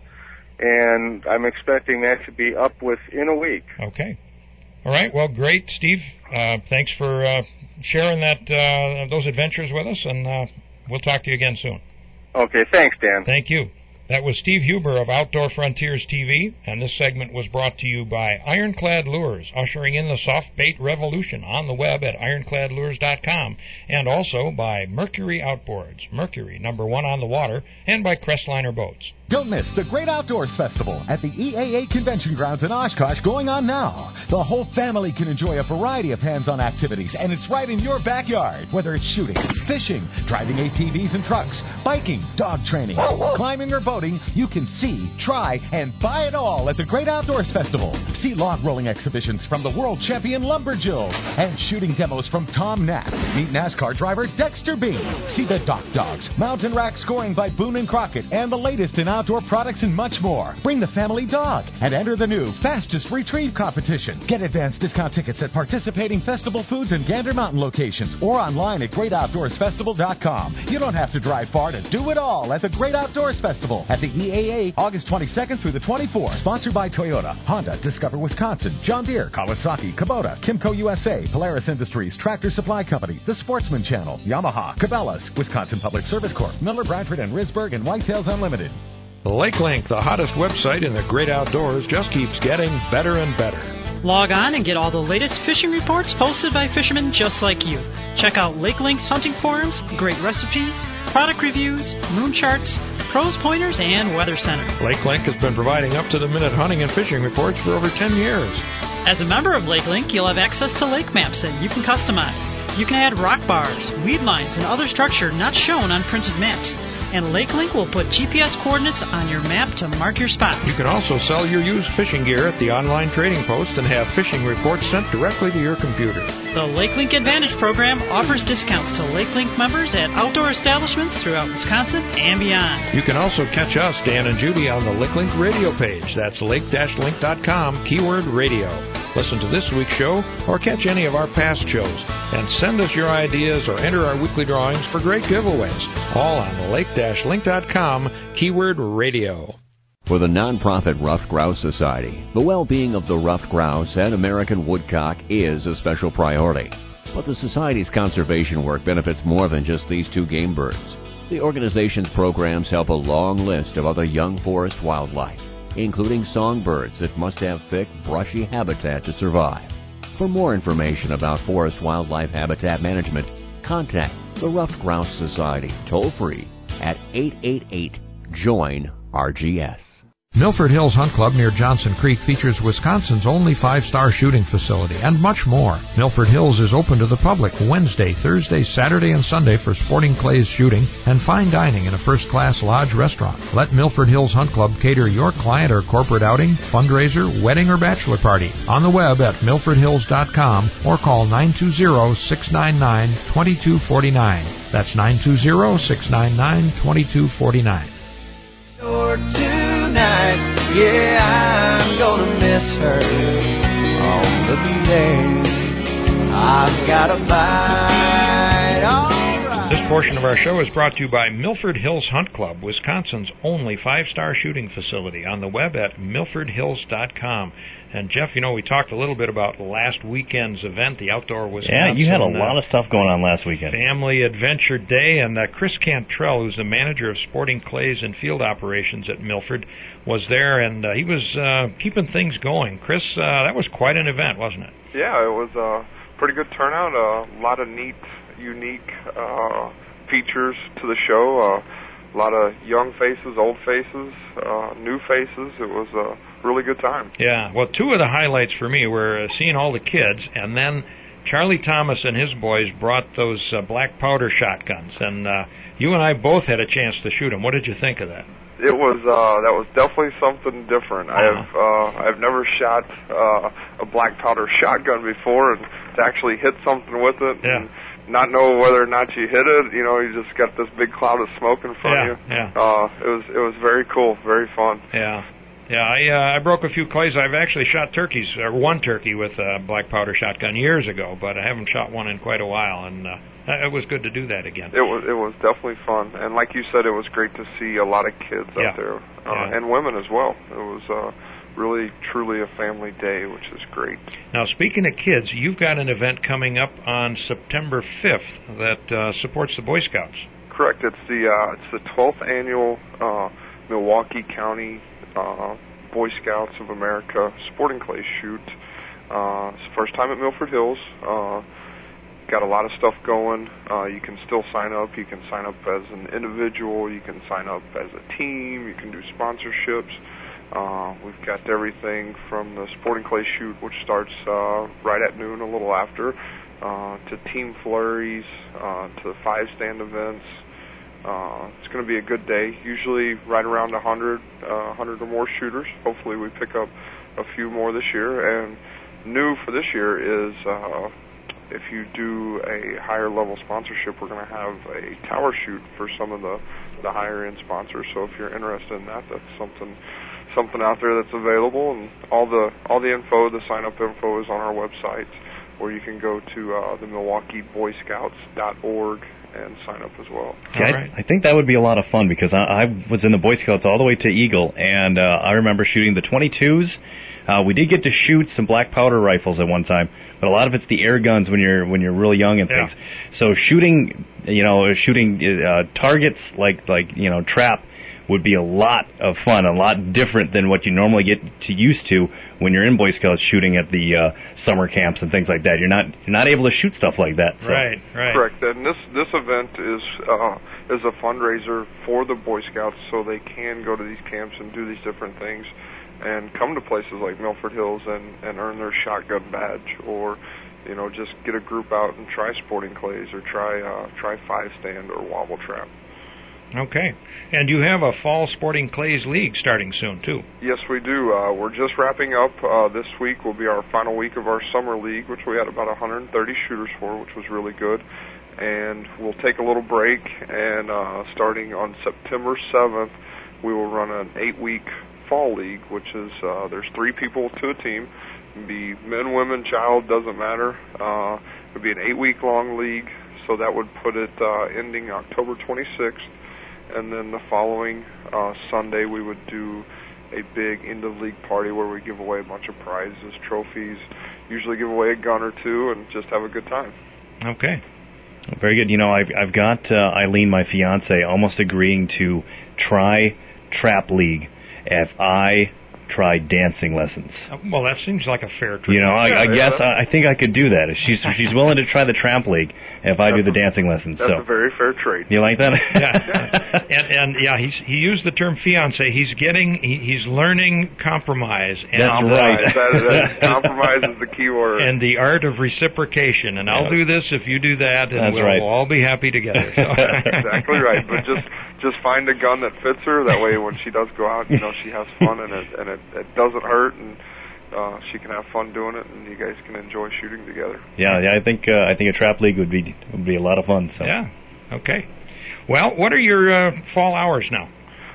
Speaker 7: and I'm expecting that to be up within a week.
Speaker 1: Okay. All right. Well, great, Steve. Thanks for sharing those adventures with us, and we'll talk to you again soon.
Speaker 7: Okay, thanks, Dan.
Speaker 1: Thank you. That was Steve Huber of Outdoor Frontiers TV, and this segment was brought to you by Ironclad Lures, ushering in the soft bait revolution on the web at ironcladlures.com, and also by Mercury Outboards, Mercury, #1 on the water, and by Crestliner Boats.
Speaker 9: Don't miss the Great Outdoors Festival at the EAA Convention Grounds in Oshkosh going on now. The whole family can enjoy a variety of hands-on activities, and it's right in your backyard. Whether it's shooting, fishing, driving ATVs and trucks, biking, dog training, climbing or boating, you can see, try, and buy it all at the Great Outdoors Festival. See log rolling exhibitions from the world champion Lumberjills and shooting demos from Tom Knapp. Meet NASCAR driver Dexter Bean. See the Dock Dogs, mountain rack scoring by Boone and Crockett, and the latest in outdoor products and much more. Bring the family dog and enter the new Fastest Retrieve competition. Get advanced discount tickets at participating Festival Foods and Gander Mountain locations or online at GreatOutdoorsFestival.com. You don't have to drive far to do it all at the Great Outdoors Festival at the EAA August 22nd through the 24th. Sponsored by Toyota, Honda, Discover Wisconsin, John Deere, Kawasaki, Kubota, Kimco USA, Polaris Industries, Tractor Supply Company, The Sportsman Channel, Yamaha, Cabela's, Wisconsin Public Service Corp, Miller, Bradford, and Risberg, and Whitetails Unlimited.
Speaker 1: LakeLink, the hottest website in the great outdoors, just keeps getting better and better.
Speaker 3: Log on and get all the latest fishing reports posted by fishermen just like you. Check out LakeLink's hunting forums, great recipes, product reviews, moon charts, pros pointers, and weather center.
Speaker 1: LakeLink has been providing up-to-the-minute hunting and fishing reports for over 10 years.
Speaker 3: As a member of LakeLink, you'll have access to lake maps that you can customize. You can add rock bars, weed lines, and other structure not shown on printed maps. And LakeLink will put GPS coordinates on your map to mark your spots.
Speaker 1: You can also sell your used fishing gear at the online trading post and have fishing reports sent directly to your computer.
Speaker 3: The LakeLink Advantage program offers discounts to LakeLink members at outdoor establishments throughout Wisconsin and beyond.
Speaker 1: You can also catch us, Dan and Judy, on the LakeLink radio page. That's lake-link.com, keyword radio. Listen to this week's show or catch any of our past shows. And send us your ideas or enter our weekly drawings for great giveaways. All on the lake-link.com, keyword radio.
Speaker 4: For the nonprofit Ruffed Grouse Society, the well-being of the ruffed grouse and American woodcock is a special priority. But the Society's conservation work benefits more than just these two game birds. The organization's programs help a long list of other young forest wildlife, including songbirds that must have thick, brushy habitat to survive. For more information about forest wildlife habitat management, contact the Ruffed Grouse Society toll-free at 888-JOIN-RGS.
Speaker 1: Milford Hills Hunt Club near Johnson Creek features Wisconsin's only 5-star shooting facility and much more. Milford Hills is open to the public Wednesday, Thursday, Saturday, and Sunday for sporting clays shooting and fine dining in a first-class lodge restaurant. Let Milford Hills Hunt Club cater your client or corporate outing, fundraiser, wedding, or bachelor party. On the web at milfordhills.com or call 920-699-2249. That's 920-699-2249.
Speaker 5: Tonight, yeah, I'm gonna miss her on the days. I've got a bite, alright.
Speaker 1: This portion of our show is brought to you by Milford Hills Hunt Club, Wisconsin's only 5-star shooting facility, on the web at milfordhills.com. And, Jeff, we talked a little bit about last weekend's event, the Outdoor Wisconsin.
Speaker 8: Yeah, you had a lot of stuff going on last weekend.
Speaker 1: Family Adventure Day, and Chris Cantrell, who's the manager of Sporting Clays and Field Operations at Milford, was there, and he was keeping things going. Chris, that was quite an event, wasn't it?
Speaker 10: Yeah, it was a pretty good turnout, a lot of neat, unique features to the show, a lot of young faces, old faces, new faces. It was a really good time.
Speaker 1: Yeah, well, two of the highlights for me were seeing all the kids, and then Charlie Thomas and his boys brought those black powder shotguns, and you and I both had a chance to shoot them. What did you think of that?
Speaker 10: It was that was definitely something different. I've never shot a black powder shotgun before, and to actually hit something with it.
Speaker 1: Yeah.
Speaker 10: And not know whether or not you hit it, you just got this big cloud of smoke in front of you.
Speaker 1: Yeah.
Speaker 10: It was very cool, very fun.
Speaker 1: Yeah. Yeah, I broke a few clays. I've actually shot turkeys, or one turkey with a black powder shotgun years ago, but I haven't shot one in quite a while, and it was good to do that again.
Speaker 10: It was definitely fun, and like you said, it was great to see a lot of kids out there, and women as well. It was really, truly a family day, which is great.
Speaker 1: Now, speaking of kids, you've got an event coming up on September 5th that supports the Boy Scouts.
Speaker 10: Correct. It's the 12th annual Milwaukee County Boy Scouts of America Sporting Clay Shoot. It's the first time at Milford Hills. Got a lot of stuff going. You can still sign up. You can sign up as an individual. You can sign up as a team. You can do sponsorships. We've got everything from the Sporting Clay Shoot, which starts right at noon, a little after, to team flurries, to 5-stand events. It's going to be a good day. Usually right around 100 or more shooters. Hopefully we pick up a few more this year. And new for this year is if you do a higher level sponsorship, we're going to have a tower shoot for some of the higher end sponsors. So if you're interested in that, that's something out there that's available. And all the info, the sign up info, is on our website, or you can go to the MilwaukeeBoyScouts.org and sign up as well.
Speaker 8: Yeah, I think that would be a lot of fun, because I was in the Boy Scouts all the way to Eagle, and I remember shooting the 22s. We did get to shoot some black powder rifles at one time, but a lot of it's the air guns when you're really young and things. So shooting targets like trap would be a lot of fun, a lot different than what you normally get used to when you're in Boy Scouts shooting at the summer camps and things like that. You're not able to shoot stuff like that. So.
Speaker 1: Right.
Speaker 10: Correct. And this event is a fundraiser for the Boy Scouts, so they can go to these camps and do these different things, and come to places like Milford Hills and earn their shotgun badge, or just get a group out and try Sporting Clays, or try 5-stand or wobble trap.
Speaker 1: Okay. And you have a Fall Sporting Clays League starting soon, too.
Speaker 10: Yes, we do. We're just wrapping up. This week will be our final week of our summer league, which we had about 130 shooters for, which was really good. And we'll take a little break, and starting on September 7th, we will run an 8-week fall league, which is there's 3 people to a team. It can be men, women, child, doesn't matter. It'll be an 8-week-long league, so that would put it ending October 26th. And then the following Sunday, we would do a big end-of-league party where we give away a bunch of prizes, trophies, usually give away a gun or two, and just have a good time.
Speaker 1: Okay.
Speaker 8: Very good. I've got Eileen, my fiance, almost agreeing to try Trap League if I try dancing lessons.
Speaker 1: Well, that seems like a fair trade.
Speaker 8: I guess I think I could do that. If she's willing to try the Trap League if I do the dancing lessons.
Speaker 10: That's a very fair trade.
Speaker 8: You like that?
Speaker 1: And he used the term fiance. He's learning compromise. And
Speaker 8: that's right.
Speaker 10: That compromise is the key word.
Speaker 1: And the art of reciprocation. And I'll do this if you do that, and we'll all be happy together. So.
Speaker 10: Exactly right. But just find a gun that fits her. That way, when she does go out, she has fun, and it doesn't hurt, and she can have fun doing it, and you guys can enjoy shooting together.
Speaker 8: Yeah. I think a trap league would be a lot of fun. So.
Speaker 1: Yeah. Okay. Well, what are your fall hours now?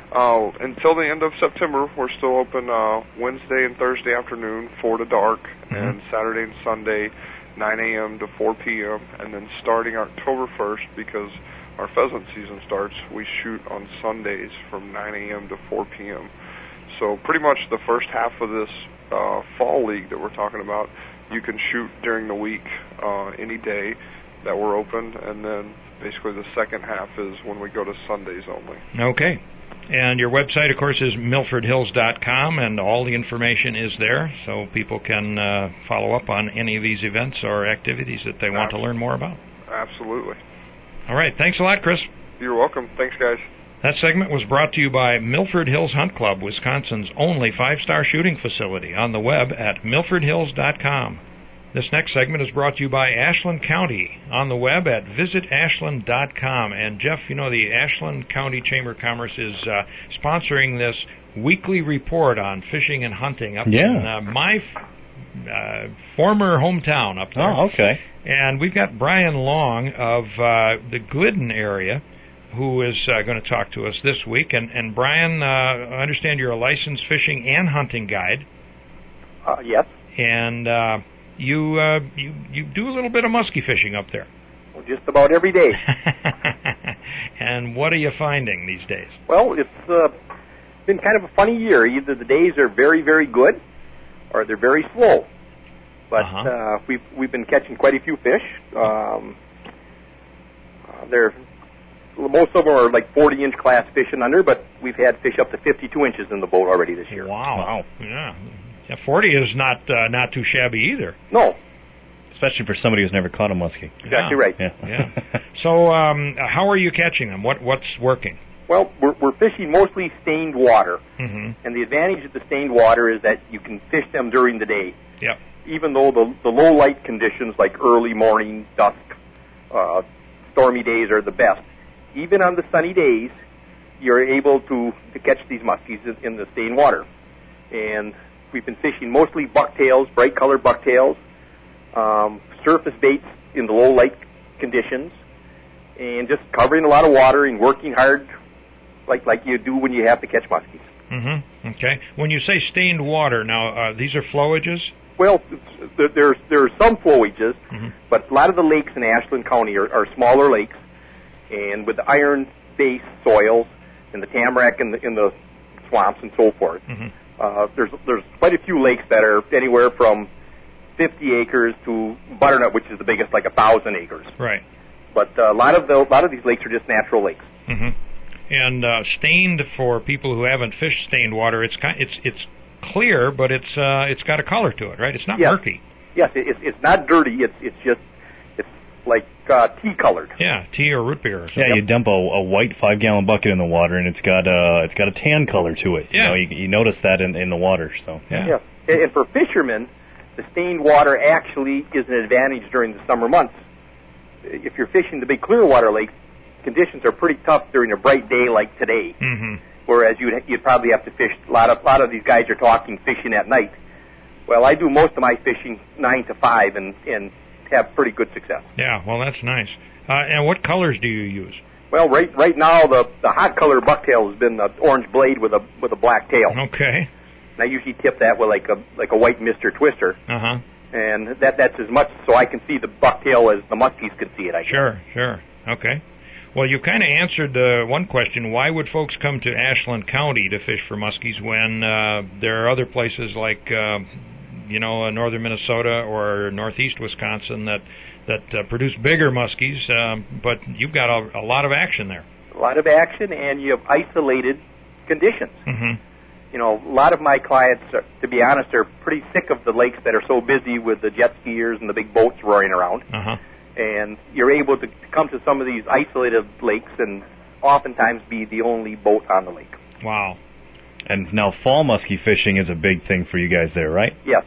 Speaker 10: Until the end of September, we're still open Wednesday and Thursday afternoon, 4 to dark, and Saturday and Sunday, 9 a.m. to 4 p.m. And then starting October 1st, because our pheasant season starts, we shoot on Sundays from 9 a.m. to 4 p.m. So pretty much the first half of this fall league that we're talking about, you can shoot during the week any day that we're open, and then basically the second half is when we go to Sundays only.
Speaker 1: Okay. And your website, of course, is milfordhills.com, and all the information is there, so people can follow up on any of these events or activities that they want to learn more about.
Speaker 10: Absolutely.
Speaker 1: All right. Thanks a lot, Chris.
Speaker 10: You're welcome. Thanks, guys.
Speaker 1: That segment was brought to you by Milford Hills Hunt Club, Wisconsin's only 5-star shooting facility, on the web at milfordhills.com. This next segment is brought to you by Ashland County, on the web at visitashland.com. And, Jeff, you know, the Ashland County Chamber of Commerce is sponsoring this weekly report on fishing and hunting up in my former hometown up there.
Speaker 2: Oh, okay.
Speaker 1: And we've got Brian Long of the Glidden area, who is going to talk to us this week. And Brian, I understand you're a licensed fishing and hunting guide.
Speaker 11: Yes.
Speaker 1: And you do a little bit of muskie fishing up there.
Speaker 11: Well, just about every day.
Speaker 1: And what are you finding these days?
Speaker 11: Well, it's been kind of a funny year. Either the days are very, very good, or they're very slow. But we've been catching quite a few fish. Most of them are like 40-inch class fish and under, but we've had fish up to 52 inches in the boat already this year.
Speaker 1: Wow. Yeah, 40 is not too shabby either.
Speaker 11: No.
Speaker 2: Especially for somebody who's never caught a muskie.
Speaker 11: Exactly right.
Speaker 1: Yeah. So how are you catching them? What's working?
Speaker 11: Well, we're fishing mostly stained water.
Speaker 1: Mm-hmm.
Speaker 11: And the advantage of the stained water is that you can fish them during the day.
Speaker 1: Yep.
Speaker 11: Even though the low light conditions like early morning, dusk, stormy days are the best. Even on the sunny days, you're able to catch these muskies in the stained water. And we've been fishing mostly bucktails, bright-colored bucktails, surface baits in the low light conditions, and just covering a lot of water and working hard like you do when you have to catch muskies.
Speaker 1: Mm-hmm. Okay. When you say stained water, now, these are flowages?
Speaker 11: Well, there are some flowages,
Speaker 1: mm-hmm.
Speaker 11: but a lot of the lakes in Ashland County are smaller lakes, and with the iron-based soils and the tamarack in the swamps and so forth,
Speaker 1: mm-hmm.
Speaker 11: There's quite a few lakes that are anywhere from 50 acres to Butternut, which is the biggest, like 1,000 acres.
Speaker 1: Right.
Speaker 11: But a lot of these lakes are just natural lakes.
Speaker 1: Mm-hmm. And stained, for people who haven't fished stained water, it's clear, but it's got a color to it, right? It's not murky.
Speaker 11: Yes, it's not dirty. It's like tea colored.
Speaker 1: Yeah, tea or root beer or something.
Speaker 2: Yeah, you dump a white 5-gallon bucket in the water, and it's got a tan color to it.
Speaker 1: Yeah.
Speaker 2: You notice that in the water. So
Speaker 11: yeah. And for fishermen, the stained water actually is an advantage during the summer months. If you're fishing the big clear water lakes, conditions are pretty tough during a bright day like today.
Speaker 1: Mm-hmm.
Speaker 11: Whereas you'd probably have to fish a lot of these guys are talking fishing at night. Well, I do most of my fishing 9 to 5 and have pretty good success.
Speaker 1: Yeah, well, that's nice. And what colors do you use?
Speaker 11: Well, right now the hot color bucktail has been the orange blade with a black tail.
Speaker 1: Okay.
Speaker 11: And I usually tip that with like a white Mr. Twister.
Speaker 1: Uh-huh.
Speaker 11: And that's as much so I can see the bucktail as the muskies can see it, I guess.
Speaker 1: Sure. Okay. Well, you kind of answered one question. Why would folks come to Ashland County to fish for muskies when there are other places like, northern Minnesota or northeast Wisconsin that produce bigger muskies, but you've got a lot of action there.
Speaker 11: A lot of action, and you have isolated conditions.
Speaker 1: Mm-hmm.
Speaker 11: A lot of my clients, to be honest, are pretty sick of the lakes that are so busy with the jet skiers and the big boats roaring around.
Speaker 1: Uh-huh.
Speaker 11: And you're able to come to some of these isolated lakes and oftentimes be the only boat on the lake.
Speaker 1: Wow.
Speaker 2: And now fall muskie fishing is a big thing for you guys there, right?
Speaker 11: Yes.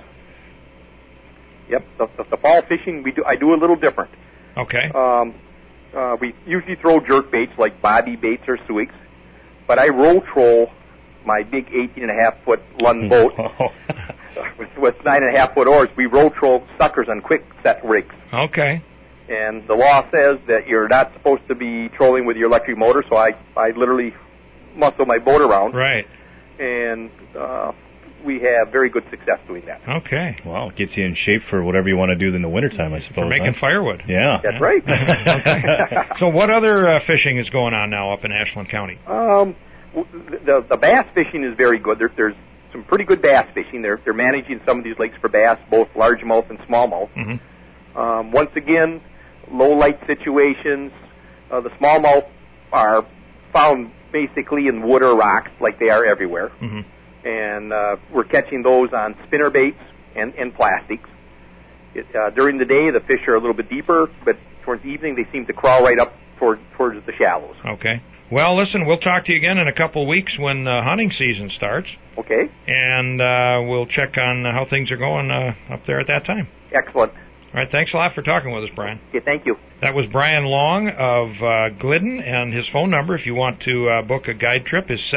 Speaker 11: Yep. The fall fishing I do a little different.
Speaker 1: Okay.
Speaker 11: We usually throw jerk baits like bobby baits or suiks, but I roll troll my big 18.5-foot Lund boat with 9.5-foot oars. We roll troll suckers on quick set rigs.
Speaker 1: Okay.
Speaker 11: And the law says that you're not supposed to be trolling with your electric motor, so I literally muscle my boat around.
Speaker 1: Right.
Speaker 11: And we have very good success doing that.
Speaker 1: Okay.
Speaker 8: Well, it gets you in shape for whatever you want to do in the wintertime, I suppose.
Speaker 1: For making firewood.
Speaker 8: Yeah.
Speaker 11: That's right.
Speaker 1: Okay. So what other fishing is going on now up in Ashland County?
Speaker 11: The bass fishing is very good. There's some pretty good bass fishing. They're managing some of these lakes for bass, both largemouth and smallmouth.
Speaker 1: Mm-hmm.
Speaker 11: Once again, low light situations. The smallmouth are found basically in wood or rocks, like they are everywhere.
Speaker 1: Mm-hmm.
Speaker 11: And we're catching those on spinner baits and plastics. During the day, the fish are a little bit deeper, but towards the evening, they seem to crawl right up towards the shallows.
Speaker 1: Okay. Well, listen, we'll talk to you again in a couple of weeks when hunting season starts.
Speaker 11: Okay.
Speaker 1: And we'll check on how things are going up there at that time.
Speaker 11: Excellent.
Speaker 1: All right, thanks a lot for talking with us, Brian.
Speaker 11: Okay, thank you.
Speaker 1: That was Brian Long of Glidden, and his phone number, if you want to book a guide trip, is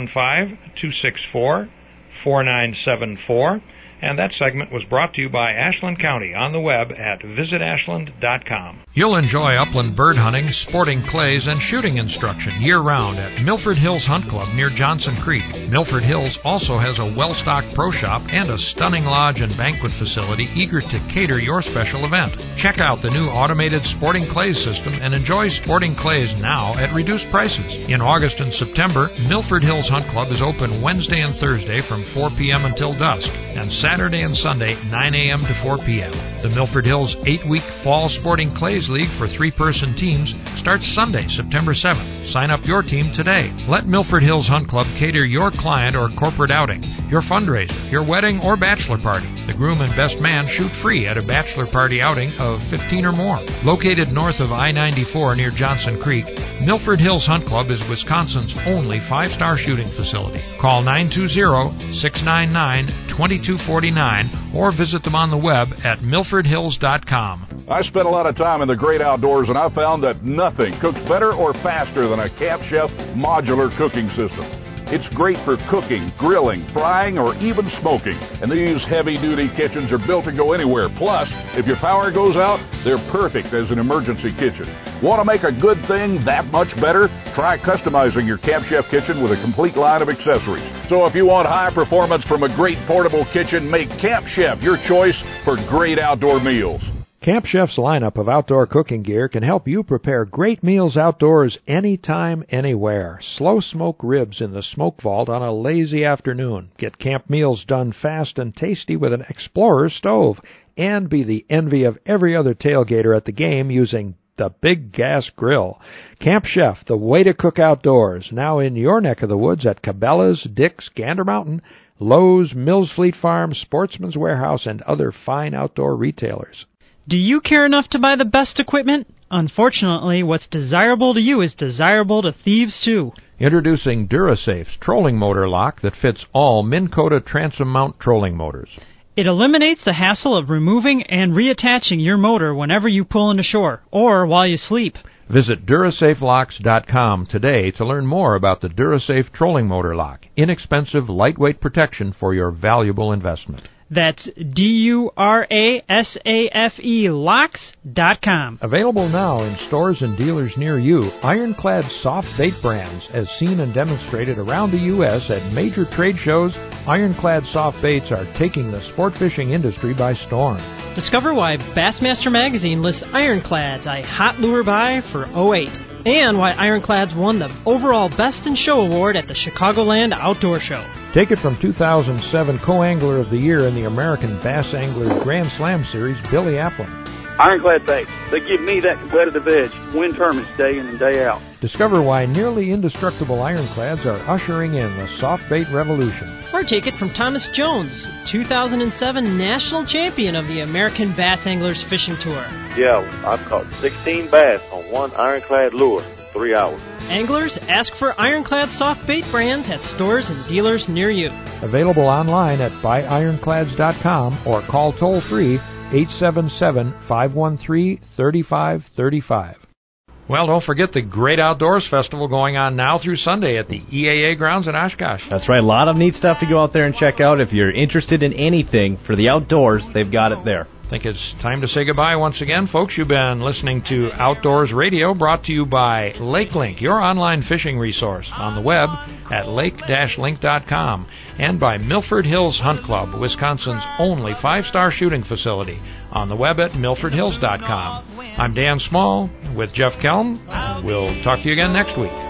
Speaker 1: 715-264-4974. And that segment was brought to you by Ashland County on the web at visitashland.com. You'll enjoy upland bird hunting, sporting clays, and shooting instruction year-round at Milford Hills Hunt Club near Johnson Creek. Milford Hills also has a well-stocked pro shop and a stunning lodge and banquet facility eager to cater your special event. Check out the new automated sporting clays system and enjoy sporting clays now at reduced prices. In August and September, Milford Hills Hunt Club is open Wednesday and Thursday from 4 p.m. until dusk, and Saturday and Sunday, 9 a.m. to 4 p.m. The Milford Hills 8-week Fall Sporting Clays League for 3-person teams starts Sunday, September 7th. Sign up your team today. Let Milford Hills Hunt Club cater your client or corporate outing, your fundraiser, your wedding or bachelor party. The groom and best man shoot free at a bachelor party outing of 15 or more. Located north of I-94 near Johnson Creek, Milford Hills Hunt Club is Wisconsin's only 5-star shooting facility. Call 920-699-2249 or visit them on the web at milfordhills.com.
Speaker 12: I spent a lot of time in the great outdoors, and I found that nothing cooks better or faster than a Camp Chef modular cooking system. It's great for cooking, grilling, frying, or even smoking. And these heavy-duty kitchens are built to go anywhere. Plus, if your power goes out, they're perfect as an emergency kitchen. Want to make a good thing that much better? Try customizing your Camp Chef kitchen with a complete line of accessories. So if you want high performance from a great portable kitchen, make Camp Chef your choice for great outdoor meals.
Speaker 1: Camp Chef's lineup of outdoor cooking gear can help you prepare great meals outdoors anytime, anywhere. Slow smoke ribs in the smoke vault on a lazy afternoon. Get camp meals done fast and tasty with an Explorer stove. And be the envy of every other tailgater at the game using the Big Gas Grill. Camp Chef, the way to cook outdoors. Now in your neck of the woods at Cabela's, Dick's, Gander Mountain, Lowe's, Mills Fleet Farm, Sportsman's Warehouse, and other fine outdoor retailers.
Speaker 3: Do you care enough to buy the best equipment? Unfortunately, what's desirable to you is desirable to thieves too.
Speaker 1: Introducing DuraSafe's trolling motor lock that fits all Minn Kota transom mount trolling motors.
Speaker 3: It eliminates the hassle of removing and reattaching your motor whenever you pull into shore or while you sleep.
Speaker 1: Visit DuraSafeLocks.com today to learn more about the DuraSafe trolling motor lock. Inexpensive, lightweight protection for your valuable investment.
Speaker 3: That's DuraSafe locks.com.
Speaker 1: Available now in stores and dealers near you, ironclad soft bait brands, as seen and demonstrated around the U.S. at major trade shows. Ironclad soft baits are taking the sport fishing industry by storm.
Speaker 3: Discover why Bassmaster Magazine lists ironclads a hot lure buy for 2008, and why ironclads won the overall Best in Show award at the Chicagoland Outdoor Show.
Speaker 1: Take it from 2007 Co-Angler of the Year in the American Bass Anglers Grand Slam Series, Billy Applin.
Speaker 13: Ironclad baits, they give me that competitive edge, win tournaments day in and day out.
Speaker 1: Discover why nearly indestructible ironclads are ushering in the soft bait revolution.
Speaker 3: Or take it from Thomas Jones, 2007 national champion of the American Bass Anglers Fishing Tour.
Speaker 14: Yeah, I've caught 16 bass on one ironclad lure in 3 hours.
Speaker 3: Anglers, ask for Ironclad soft bait brands at stores and dealers near you.
Speaker 1: Available online at buyironclads.com or call toll-free 877-513-3535. Well, don't forget the Great Outdoors Festival going on now through Sunday at the EAA grounds in Oshkosh.
Speaker 2: That's right. A lot of neat stuff to go out there and check out. If you're interested in anything for the outdoors, they've got it there.
Speaker 1: I think it's time to say goodbye once again. Folks, you've been listening to Outdoors Radio, brought to you by LakeLink, your online fishing resource, on the web at lake-link.com, and by Milford Hills Hunt Club, Wisconsin's only 5-star shooting facility, on the web at milfordhills.com. I'm Dan Small with Jeff Kelm. We'll talk to you again next week.